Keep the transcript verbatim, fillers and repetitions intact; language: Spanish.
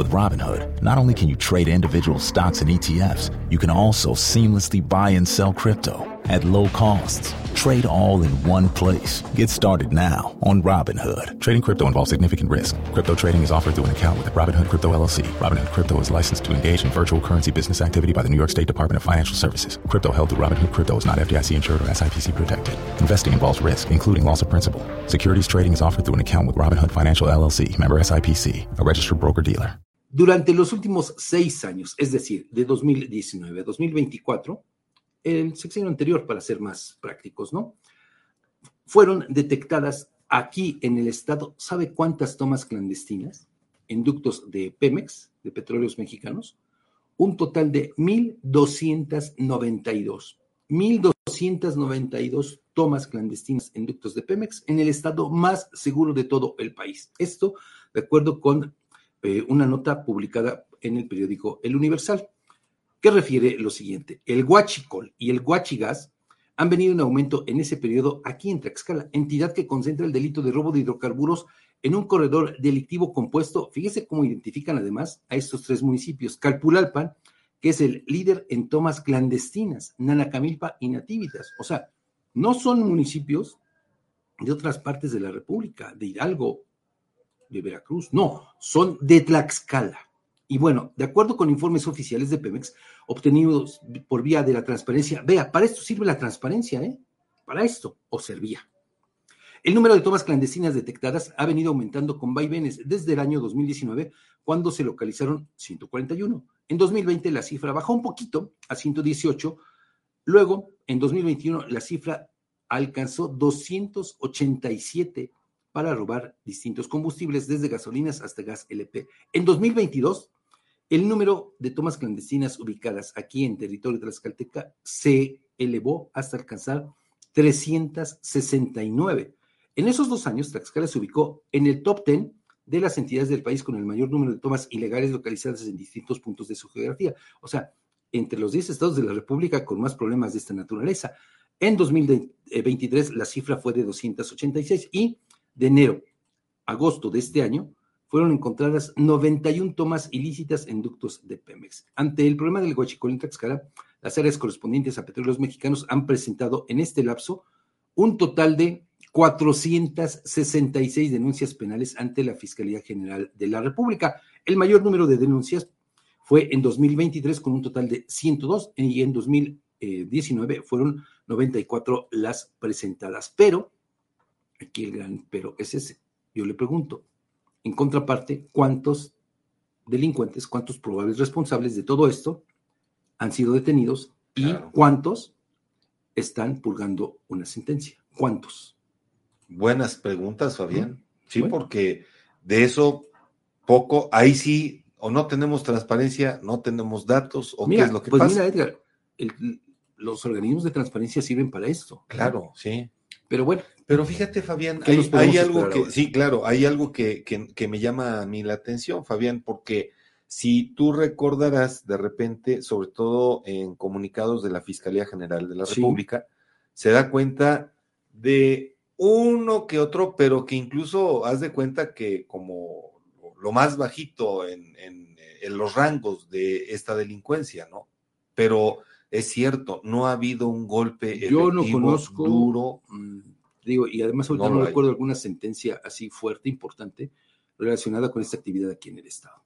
With Robinhood, not only can you trade individual stocks and E T Fs, you can also seamlessly buy and sell crypto at low costs. Trade all in one place. Get started now on Robinhood. Trading crypto involves significant risk. Crypto trading is offered through an account with Robinhood Crypto L L C. Robinhood Crypto is licensed to engage in virtual currency business activity by the New York State Department of Financial Services. Crypto held through Robinhood Crypto is not F D I C insured or S I P C protected. Investing involves risk, including loss of principal. Securities trading is offered through an account with Robinhood Financial L L C, member S I P C, a registered broker-dealer. Durante los últimos seis años, es decir, de dos mil diecinueve a dos mil veinticuatro, el sexenio anterior, para ser más prácticos, ¿no? Fueron detectadas aquí en el estado, ¿sabe cuántas tomas clandestinas en ductos de Pemex, de Petróleos Mexicanos? Un total de mil doscientas noventa y dos. mil doscientas noventa y dos tomas clandestinas en ductos de Pemex en el estado más seguro de todo el país. Esto de acuerdo con eh, una nota publicada en el periódico El Universal, que refiere lo siguiente: el huachicol y el huachigas han venido en aumento en ese periodo aquí en Tlaxcala, entidad que concentra el delito de robo de hidrocarburos en un corredor delictivo compuesto. Fíjese cómo identifican además a estos tres municipios: Calpulalpan, que es el líder en tomas clandestinas, Nanacamilpa y Nativitas. O sea, no son municipios de otras partes de la República, de Hidalgo, de Veracruz, no, son de Tlaxcala. Y bueno, de acuerdo con informes oficiales de Pemex obtenidos por vía de la transparencia, vea, para esto sirve la transparencia, ¿eh? Para esto, o servía. El número de tomas clandestinas detectadas ha venido aumentando con vaivenes desde el año dos mil diecinueve, cuando se localizaron ciento cuarenta y uno. En dos mil veinte la cifra bajó un poquito a ciento dieciocho, luego en dos mil veintiuno la cifra alcanzó doscientos ochenta y siete para robar distintos combustibles, desde gasolinas hasta gas L P. En dos mil veintidós, el número de tomas clandestinas ubicadas aquí en territorio tlaxcalteca se elevó hasta alcanzar trescientos sesenta y nueve. En esos dos años, Tlaxcala se ubicó en el top diez de las entidades del país con el mayor número de tomas ilegales localizadas en distintos puntos de su geografía. O sea, entre los diez estados de la República con más problemas de esta naturaleza. En dos mil veintitrés la cifra fue de doscientos ochenta y seis y de enero a agosto de este año fueron encontradas noventa y una tomas ilícitas en ductos de Pemex. Ante el problema del huachicol en Tlaxcala, las áreas correspondientes a Petróleos Mexicanos han presentado en este lapso un total de cuatrocientas sesenta y seis denuncias penales ante la Fiscalía General de la República. El mayor número de denuncias fue en dos mil veintitrés con un total de ciento dos y en dos mil diecinueve fueron noventa y cuatro las presentadas. Pero, aquí el gran pero es ese. Yo le pregunto, en contraparte, ¿cuántos delincuentes, cuántos probables responsables de todo esto han sido detenidos y claro, cuántos están purgando una sentencia? ¿Cuántos? Buenas preguntas, Fabián. Sí, bueno, porque de eso poco, ahí sí, o no tenemos transparencia, no tenemos datos, o mira, qué es lo que pues pasa. Mira, Edgar, el, los organismos de transparencia sirven para esto. Claro, ¿no? Sí. Pero bueno. Pero fíjate, Fabián, hay, hay algo que, ahora? sí, claro, hay algo que, que, que me llama a mí la atención, Fabián, porque si tú recordarás de repente, sobre todo en comunicados de la Fiscalía General de la sí. República, se da cuenta de uno que otro, pero que incluso haz de cuenta que como lo más bajito en, en, en los rangos de esta delincuencia, ¿no? Pero es cierto, no ha habido un golpe Yo efectivo, no conozco, duro. Digo, y además ahorita No no recuerdo alguna sentencia así fuerte, importante, relacionada con esta actividad aquí en el estado.